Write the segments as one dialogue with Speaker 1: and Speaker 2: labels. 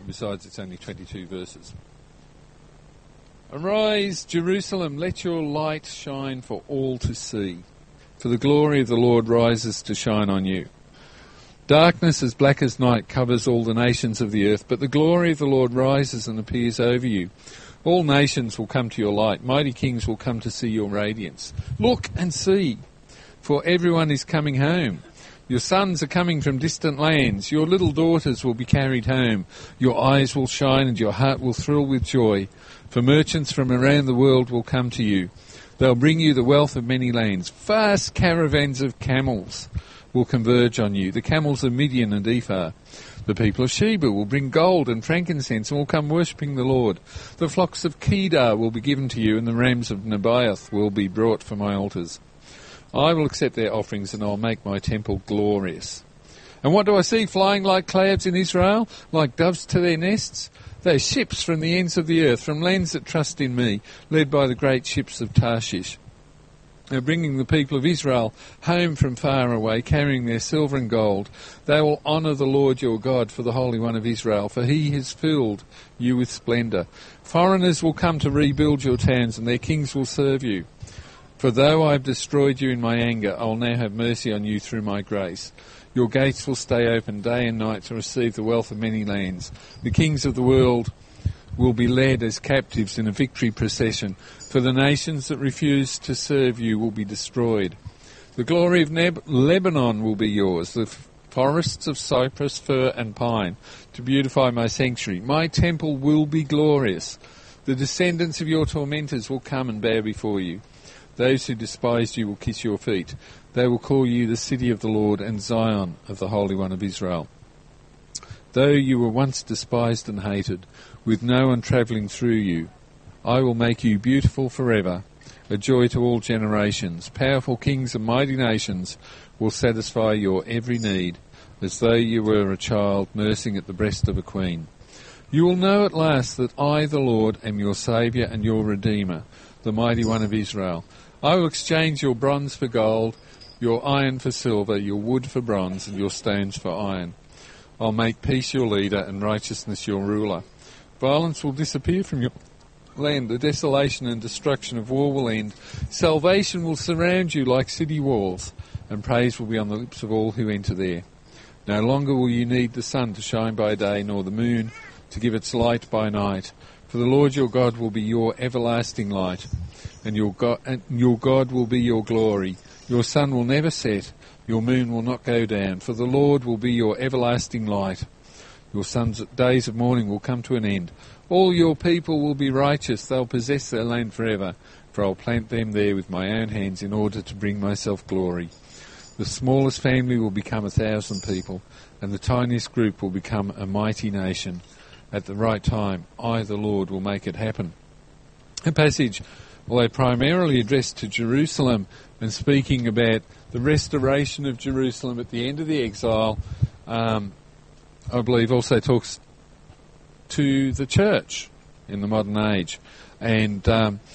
Speaker 1: Besides, it's only 22 verses. Arise, Jerusalem, let your light shine for all to see, for the glory of the Lord rises to shine on you. Darkness as black as night covers all the nations of the earth, but the glory of the Lord rises and appears over you. All nations will come to your light, mighty kings will come to see your radiance. Look and see, for everyone is coming home. Your sons are coming from distant lands, your little daughters will be carried home. Your eyes will shine and your heart will thrill with joy, for merchants from around the world will come to you. They'll bring you the wealth of many lands. Vast caravans of camels will converge on you, the camels of Midian and Ephah. The people of Sheba will bring gold and frankincense and will come worshipping the Lord. The flocks of Kedar will be given to you, and the rams of Nebaioth will be brought for my altars. I will accept their offerings, and I'll make my temple glorious. And what do I see flying like clouds in Israel, like doves to their nests? They're ships from the ends of the earth, from lands that trust in me, led by the great ships of Tarshish. They're bringing the people of Israel home from far away, carrying their silver and gold. They will honour the Lord your God for the Holy One of Israel, for he has filled you with splendour. Foreigners will come to rebuild your towns, and their kings will serve you. For though I have destroyed you in my anger, I will now have mercy on you through my grace. Your gates will stay open day and night to receive the wealth of many lands. The kings of the world will be led as captives in a victory procession, for the nations that refuse to serve you will be destroyed. The glory of Lebanon will be yours, the forests of cypress, fir and pine, to beautify my sanctuary. My temple will be glorious. The descendants of your tormentors will come and bow before you. Those who despised you will kiss your feet. They will call you the city of the Lord and Zion of the Holy One of Israel. Though you were once despised and hated, with no one travelling through you, I will make you beautiful forever, a joy to all generations. Powerful kings and mighty nations will satisfy your every need, as though you were a child nursing at the breast of a queen. You will know at last that I, the Lord, am your Saviour and your Redeemer, the Mighty One of Israel. I will exchange your bronze for gold, your iron for silver, your wood for bronze, and your stones for iron. I'll make peace your leader and righteousness your ruler. Violence will disappear from your land. The desolation and destruction of war will end. Salvation will surround you like city walls, and praise will be on the lips of all who enter there. No longer will you need the sun to shine by day, nor the moon to give its light by night. For the Lord your God will be your everlasting light, and your God will be your glory. Your sun will never set, your moon will not go down, for the Lord will be your everlasting light. Your days of mourning will come to an end. All your people will be righteous, they'll possess their land forever, for I'll plant them there with my own hands in order to bring myself glory. The smallest family will become 1,000 people, and the tiniest group will become a mighty nation. At the right time, I, the Lord, will make it happen. A passage, although primarily addressed to Jerusalem and speaking about the restoration of Jerusalem at the end of the exile, I believe also talks to the church in the modern age. And,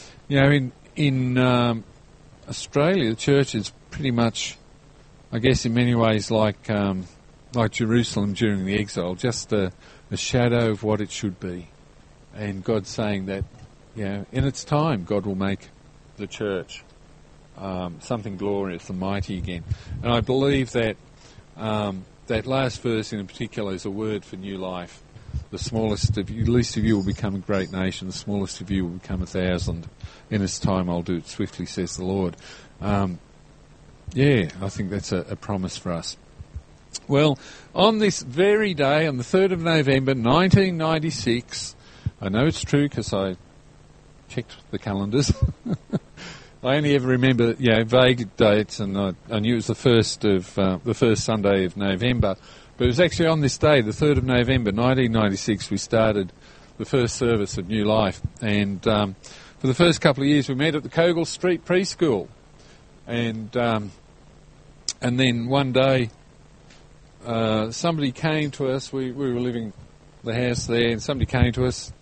Speaker 1: in Australia, the church is pretty much, I guess in many ways, like Jerusalem during the exile, just a shadow of what it should be. And God's saying that, in its time, God will make the church something glorious and mighty again. And I believe that that last verse in particular is a word for new life. The least of you will become a great nation. The smallest of you will become 1,000. In its time, I'll do it swiftly, says the Lord. I think that's a promise for us. Well, on this very day, on the 3rd of November, 1996, I know it's true because I checked the calendars. I only ever remember, vague dates, and I knew it was the first Sunday of November. But it was actually on this day, the 3rd of November, 1996, we started the first service of New Life. And for the first couple of years, we met at the Cogle Street Preschool. And then one day, somebody came to us. We were living the house there, and somebody came to us.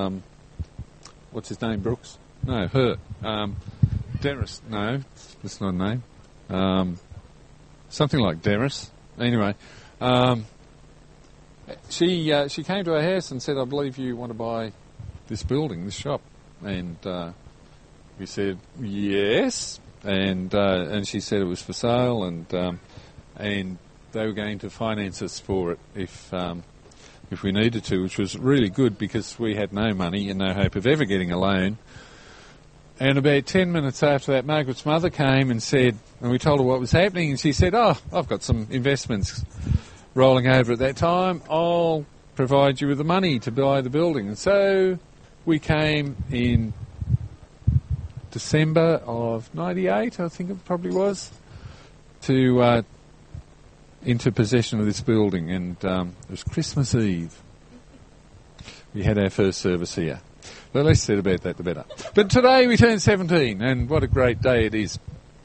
Speaker 1: What's his name? Brooks? No, her. Deris. No, that's not a name. Something like Deris. Anyway, she came to our house and said, "I believe you want to buy this building, this shop," and we said yes, and she said it was for sale, and they were going to finance us for it if we needed to, which was really good because we had no money and no hope of ever getting a loan. And about 10 minutes after that, Margaret's mother came and said, and we told her what was happening, and she said, "Oh, I've got some investments rolling over at that time. I'll provide you with the money to buy the building." And so we came in December of 98, I think it probably was, to into possession of this building, and it was Christmas Eve. We had our first service here. The less said about that, the better. But today we turn 17, and what a great day it is.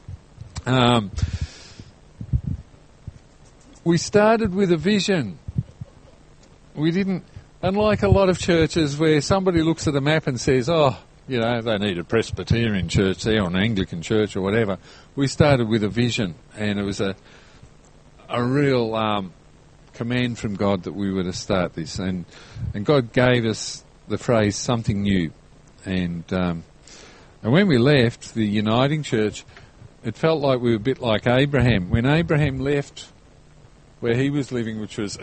Speaker 1: We started with a vision. We didn't, unlike a lot of churches where somebody looks at a map and says, "Oh, you know, they need a Presbyterian church there or an Anglican church or whatever." We started with a vision, and it was a real command from God that we were to start this, and God gave us the phrase "something new," and when we left the Uniting Church, it felt like we were a bit like Abraham. When Abraham left where he was living, which was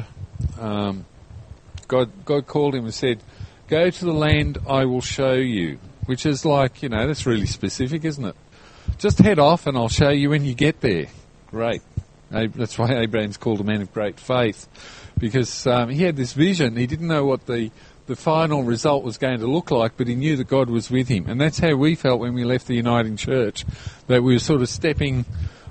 Speaker 1: God called him and said, "Go to the land I will show you," which is like, that's really specific, isn't it? Just head off and I'll show you when you get there. Great. That's why Abraham's called a man of great faith, because he had this vision. He didn't know what the final result was going to look like, but he knew that God was with him. And that's how we felt when we left the Uniting Church, that we were sort of stepping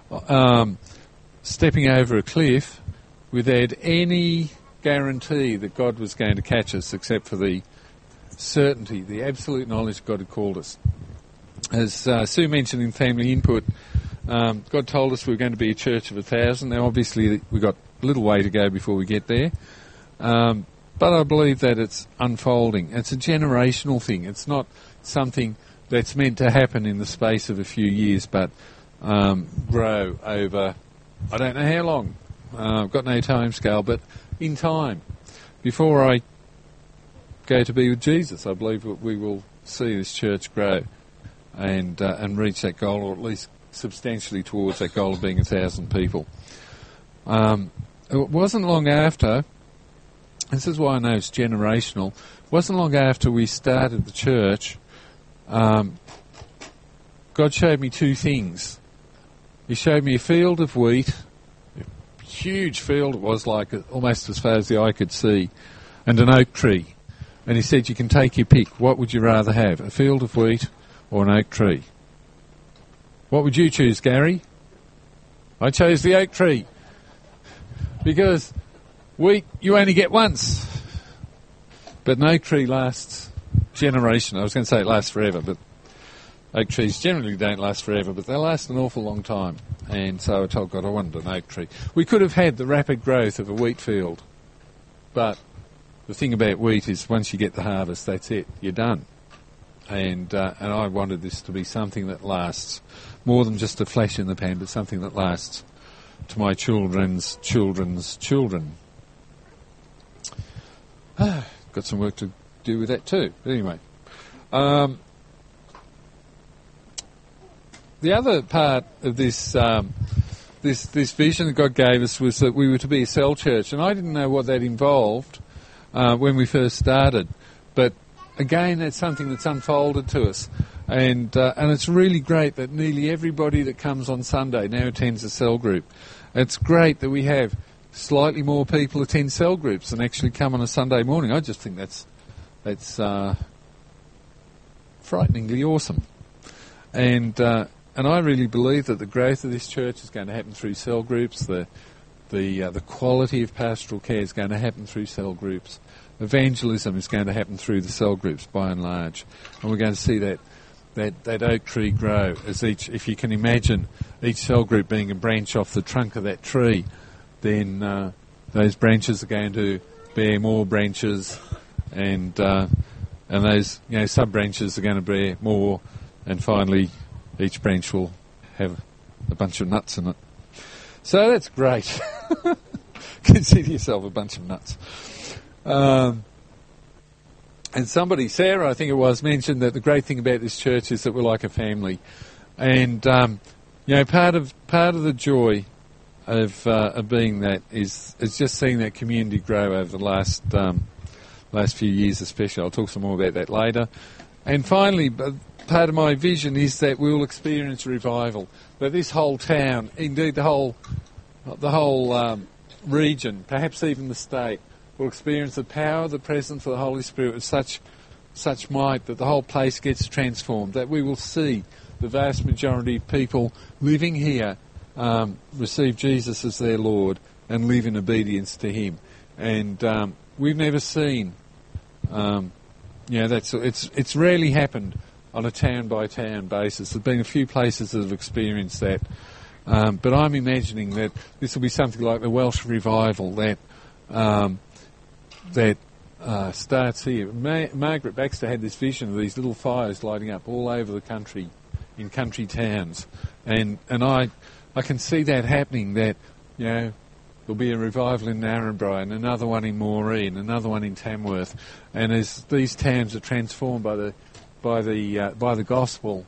Speaker 1: over a cliff without any guarantee that God was going to catch us, except for the certainty, the absolute knowledge God had called us. As Sue mentioned in Family Input, God told us we were going to be a church of 1,000. Now, obviously, we've got a little way to go before we get there. But I believe that it's unfolding. It's a generational thing. It's not something that's meant to happen in the space of a few years, but grow over, I don't know how long. I've got no time scale, but in time. Before I go to be with Jesus, I believe that we will see this church grow and reach that goal, or at least substantially towards that goal of being 1,000 people. It wasn't long after, this is why I know it's generational, it wasn't long after we started the church, God showed me two things. He showed me a field of wheat, a huge field, it was like almost as far as the eye could see, and an oak tree. And he said, "You can take your pick. What would you rather have, a field of wheat or an oak tree?" What would you choose, Gary? I chose the oak tree. Because wheat, you only get once. But an oak tree lasts generation. I was going to say it lasts forever, but oak trees generally don't last forever, but they last an awful long time. And so I told God I wanted an oak tree. We could have had the rapid growth of a wheat field, but the thing about wheat is once you get the harvest, that's it. You're done. And I wanted this to be something that lasts more than just a flash in the pan, but something that lasts to my children's children's children. Got some work to do with that too. But anyway, the other part of this this vision that God gave us was that we were to be a cell church, and I didn't know what that involved when we first started, but again, that's something that's unfolded to us. And it's really great that nearly everybody that comes on Sunday now attends a cell group. It's great that we have slightly more people attend cell groups than actually come on a Sunday morning. I just think that's frighteningly awesome. And I really believe that the growth of this church is going to happen through cell groups. The quality of pastoral care is going to happen through cell groups. Evangelism is going to happen through the cell groups by and large. And we're going to see that oak tree grow as if you can imagine each cell group being a branch off the trunk of that tree, then those branches are going to bear more branches, and those sub branches are going to bear more, and finally each branch will have a bunch of nuts in it. So that's great. consider yourself a bunch of nuts. And somebody, Sarah, I think it was, mentioned that the great thing about this church is that we're like a family. And, part of the joy of being that is just seeing that community grow over the last few years especially. I'll talk some more about that later. And finally, part of my vision is that we will experience revival. That this whole town, indeed the whole region, perhaps even the state, will experience the power, the presence of the Holy Spirit with such might that the whole place gets transformed. That we will see the vast majority of people living here receive Jesus as their Lord and live in obedience to Him. And we've never seen, it's rarely happened on a town-by-town basis. There's been a few places that have experienced that. But I'm imagining that this will be something like the Welsh revival that starts here. Margaret Baxter had this vision of these little fires lighting up all over the country, in country towns. And I can see that happening, that, there'll be a revival in Narrabri and another one in Maureen, another one in Tamworth. And as these towns are transformed by the gospel,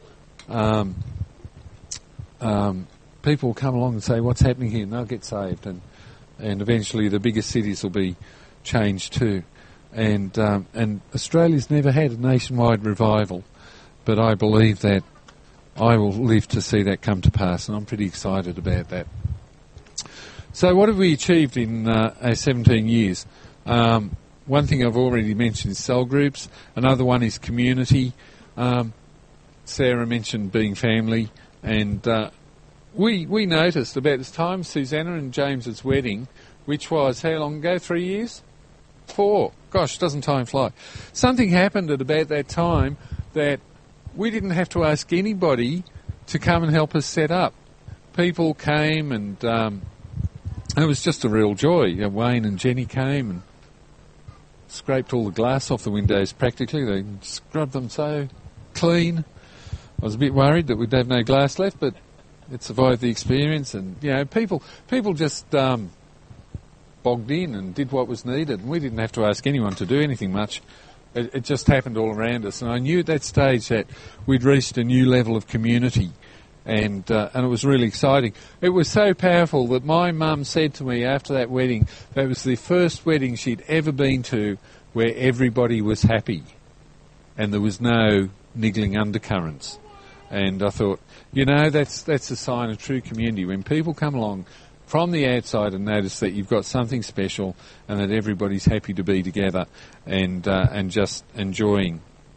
Speaker 1: people will come along and say, what's happening here? And they'll get saved. And eventually the bigger cities will be changed too. And Australia's never had a nationwide revival, but I believe that I will live to see that come to pass, and I'm pretty excited about that. So what have we achieved in our 17 years? One thing I've already mentioned is cell groups. Another one is community. Sarah mentioned being family. And we noticed about this time, Susanna and James's wedding, which was how long ago? 3 years? 4. Gosh, doesn't time fly? Something happened at about that time that we didn't have to ask anybody to come and help us set up. People came and it was just a real joy. Wayne and Jenny came and scraped all the glass off the windows practically. They scrubbed them so clean. I was a bit worried that we'd have no glass left, but it survived the experience. And, people just bogged in and did what was needed. And we didn't have to ask anyone to do anything much. It just happened all around us. And I knew at that stage that we'd reached a new level of community. And it was really exciting. It was so powerful that my mum said to me after that wedding, that was the first wedding she'd ever been to where everybody was happy and there was no niggling undercurrents. And I thought, that's a sign of true community. When people come along from the outside and notice that you've got something special and that everybody's happy to be together and just enjoying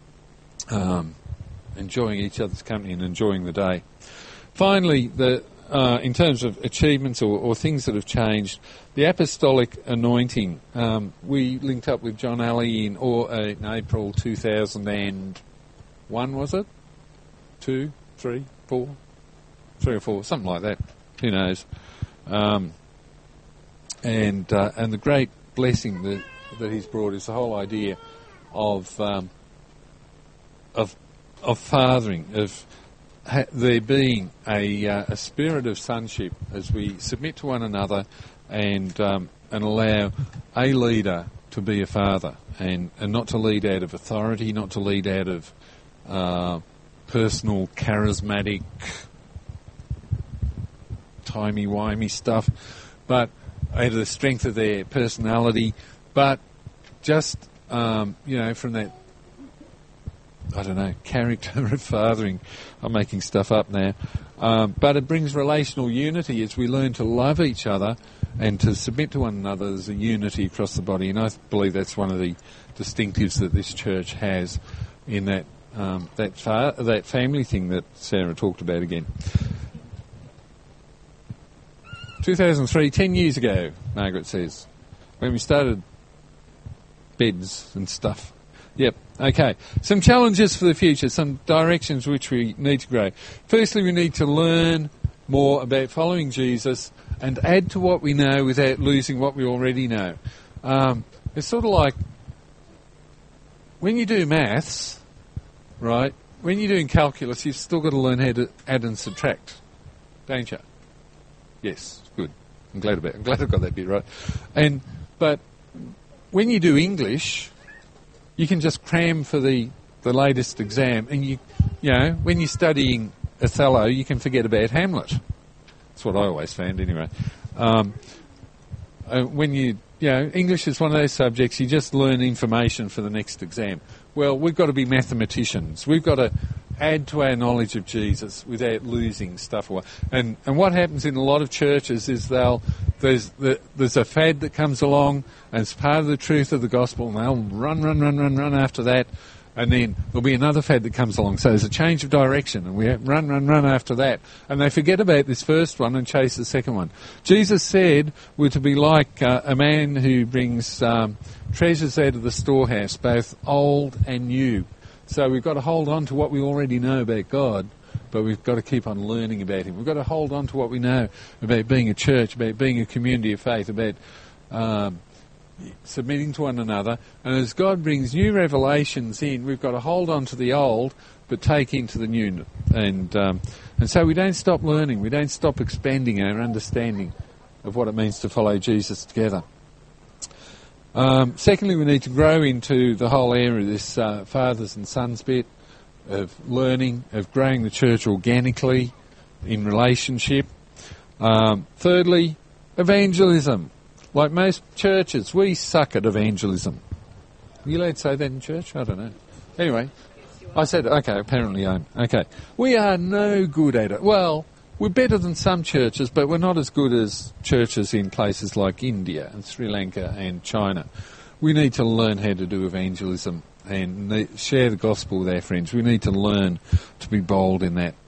Speaker 1: each other's company and enjoying the day. Finally, in terms of achievements or things that have changed, the apostolic anointing. We linked up with John Alley in April 2001, was it? 2, 3, 4? 3 or 4, something like that. Who knows? And the great blessing that he's brought is the whole idea of fathering, of there being a spirit of sonship as we submit to one another and allow a leader to be a father and not to lead out of authority, not to lead out of personal charismatic timey-wimey stuff, but out of the strength of their personality, but just, from that, character of fathering. I'm making stuff up now. But it brings relational unity as we learn to love each other and to submit to one another as a unity across the body. And I believe that's one of the distinctives that this church has in that family thing that Sarah talked about again. 2003, 10 years ago, Margaret says, when we started beds and stuff. Yep, okay. Some challenges for the future, some directions which we need to grow. Firstly, we need to learn more about following Jesus and add to what we know without losing what we already know. It's sort of like when you do maths, right, when you're doing calculus, you've still got to learn how to add and subtract, don't you? Yes, good. I'm glad I've got that bit right. But when you do English, you can just cram for the latest exam, and you know, when you're studying Othello, you can forget about Hamlet. That's what I always found, anyway. When you know, English is one of those subjects, you just learn information for the next exam. Well, we've got to be mathematicians. We've got to add to our knowledge of Jesus without losing stuff away. And what happens in a lot of churches is there's a fad that comes along, and it's part of the truth of the gospel, and they'll run after that. And then there'll be another fad that comes along. So there's a change of direction, and we run after that. And they forget about this first one and chase the second one. Jesus said we're to be like a man who brings treasures out of the storehouse, both old and new. So we've got to hold on to what we already know about God, but we've got to keep on learning about Him. We've got to hold on to what we know about being a church, about being a community of faith, about submitting to one another. And as God brings new revelations in, we've got to hold on to the old but take into the new. And so we don't stop learning, we don't stop expanding our understanding of what it means to follow Jesus together. Secondly, we need to grow into the whole area of this fathers and sons bit of learning, of growing the church organically in relationship. Thirdly, evangelism. Like most churches, we suck at evangelism. Are you allowed to say that in church? I don't know. Anyway, I said, okay, apparently I'm. Okay. We are no good at it. Well, we're better than some churches, but we're not as good as churches in places like India and Sri Lanka and China. We need to learn how to do evangelism and share the gospel with our friends. We need to learn to be bold in that.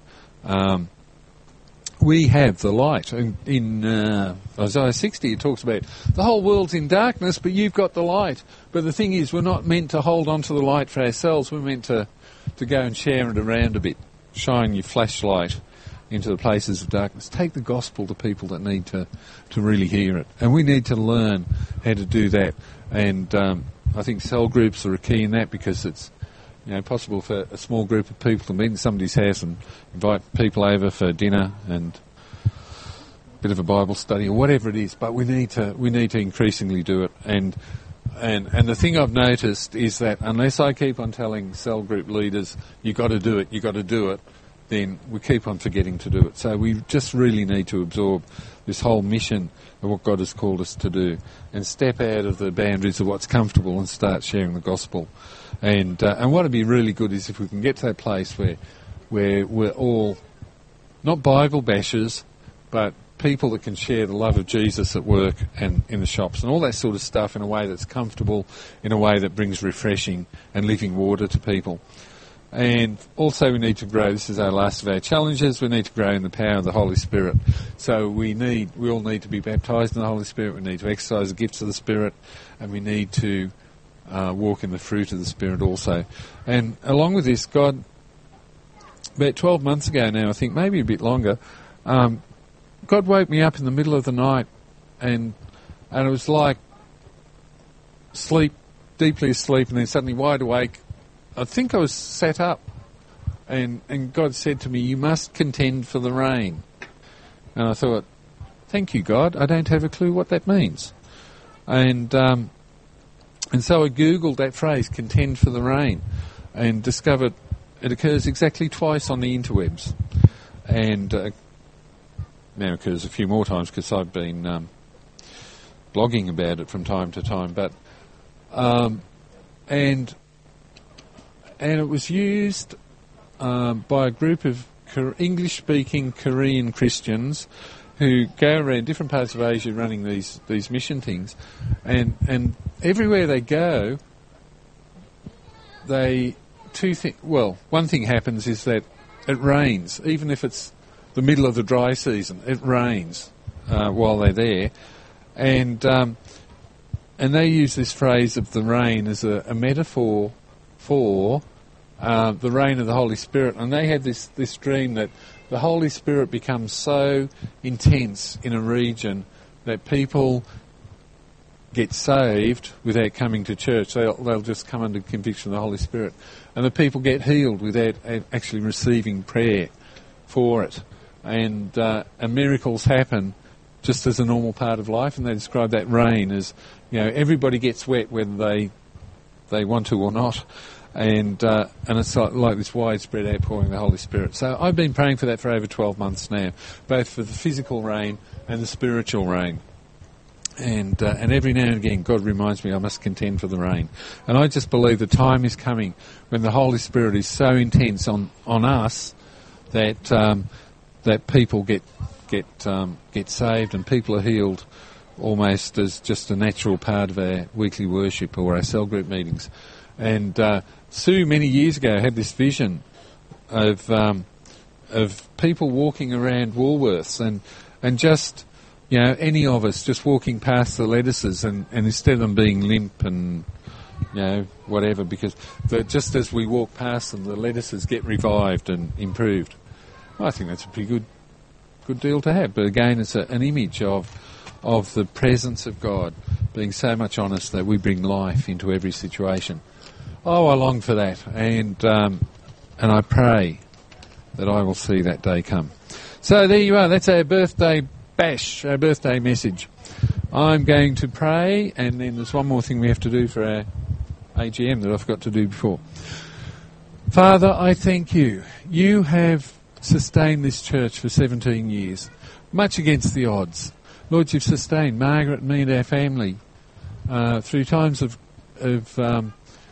Speaker 1: We have the light. In Isaiah 60, it talks about the whole world's in darkness, but you've got the light. But the thing is, we're not meant to hold on to the light for ourselves. We're meant to go and share it around a bit. Shine your flashlight into the places of darkness. Take the gospel to people that need to really hear it. And we need to learn how to do that. And I think cell groups are a key in that, because it's possible for a small group of people to meet in somebody's house and invite people over for dinner and a bit of a Bible study or whatever it is. But we need to increasingly do it. And the thing I've noticed is that unless I keep on telling cell group leaders, you got to do it, then we keep on forgetting to do it. So we just really need to absorb this whole mission of what God has called us to do and step out of the boundaries of what's comfortable and start sharing the gospel. And what would be really good is if we can get to that place where we're all not Bible bashers, but people that can share the love of Jesus at work and in the shops and all that sort of stuff in a way that's comfortable, in a way that brings refreshing and living water to people. And also we need to grow, this is our last of our challenges, we need to grow in the power of the Holy Spirit. So we all need to be baptised in the Holy Spirit, we need to exercise the gifts of the Spirit, and we need to walk in the fruit of the Spirit also. And along with this, God, about 12 months ago now, I think, maybe a bit longer, God woke me up in the middle of the night, and it was like deeply asleep, and then suddenly wide awake. I think I was sat up, and God said to me, "You must contend for the rain." And I thought, thank you, God, I don't have a clue what that means. And so I Googled that phrase, contend for the rain, and discovered it occurs exactly twice on the interwebs. And now occurs a few more times because I've been blogging about it from time to time. But and it was used by a group of English-speaking Korean Christians who go around different parts of Asia running these mission things, and everywhere they go, one thing happens is that it rains, even if it's the middle of the dry season. It rains while they're there, and they use this phrase of the rain as a metaphor for the reign of the Holy Spirit. And they had this dream that the Holy Spirit becomes so intense in a region that people get saved without coming to church. They'll just come under conviction of the Holy Spirit. And the people get healed without actually receiving prayer for it. And miracles happen just as a normal part of life, and they describe that rain as, everybody gets wet whether they want to or not, and it's like this widespread outpouring of the Holy Spirit. So I've been praying for that for over 12 months now, both for the physical rain and the spiritual rain. And every now and again, God reminds me I must contend for the rain. And I just believe the time is coming when the Holy Spirit is so intense on us that people get saved and people are healed almost as just a natural part of our weekly worship or our cell group meetings. And Sue, many years ago, had this vision of people walking around Woolworths and just, any of us just walking past the lettuces and instead of them being limp and, whatever, because just as we walk past them, the lettuces get revived and improved. I think that's a pretty good deal to have. But again, it's an image of the presence of God being so much on us that we bring life into every situation. Oh, I long for that, and I pray that I will see that day come. So there you are. That's our birthday bash, our birthday message. I'm going to pray, and then there's one more thing we have to do for our AGM that I forgot to do before. Father, I thank you. You have sustained this church for 17 years, much against the odds. Lord, you've sustained Margaret and me and our family through times of in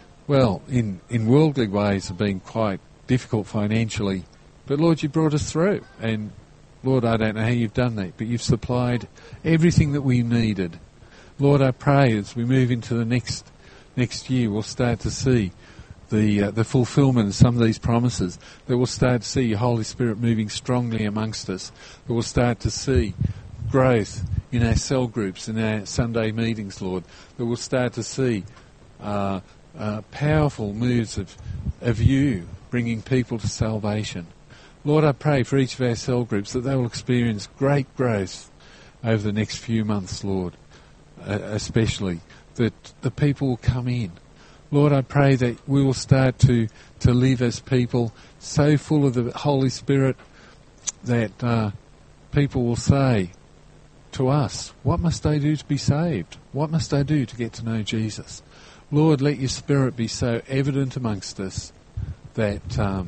Speaker 1: worldly ways have been quite difficult financially. But Lord, you brought us through. And Lord, I don't know how you've done that, but you've supplied everything that we needed. Lord, I pray as we move into the next year, we'll start to see the fulfilment of some of these promises, that we'll start to see your Holy Spirit moving strongly amongst us, that we'll start to see growth in our cell groups, in our Sunday meetings, Lord, that we'll start to see powerful moves of you bringing people to salvation. Lord, I pray for each of our cell groups that they will experience great growth over the next few months, Lord, especially, that the people will come in. Lord, I pray that we will start to live as people so full of the Holy Spirit that people will say to us, what must I do to be saved? What must I do to get to know Jesus? Lord, let your Spirit be so evident amongst us that,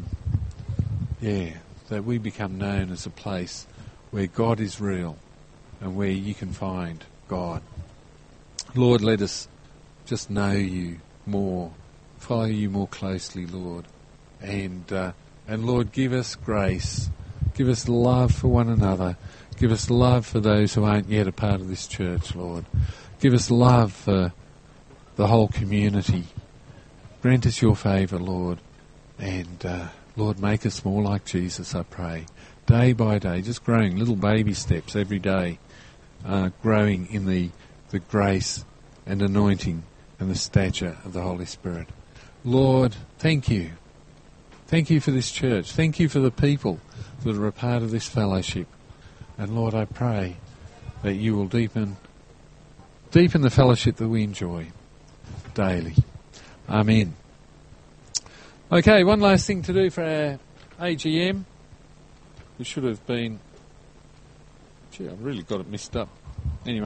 Speaker 1: that we become known as a place where God is real and where you can find God. Lord, let us just know you more, follow you more closely, Lord. And Lord, give us grace, give us love for one another, give us love for those who aren't yet a part of this church, Lord. Give us love for the whole community. Grant us your favour, Lord. And Lord, make us more like Jesus, I pray. Day by day, just growing little baby steps every day, growing in the grace and anointing and the stature of the Holy Spirit. Lord, thank you. Thank you for this church. Thank you for the people that are a part of this fellowship. And Lord, I pray that you will deepen the fellowship that we enjoy daily. Amen. Okay, one last thing to do for our AGM. We should have been... I've really got it messed up. Anyway.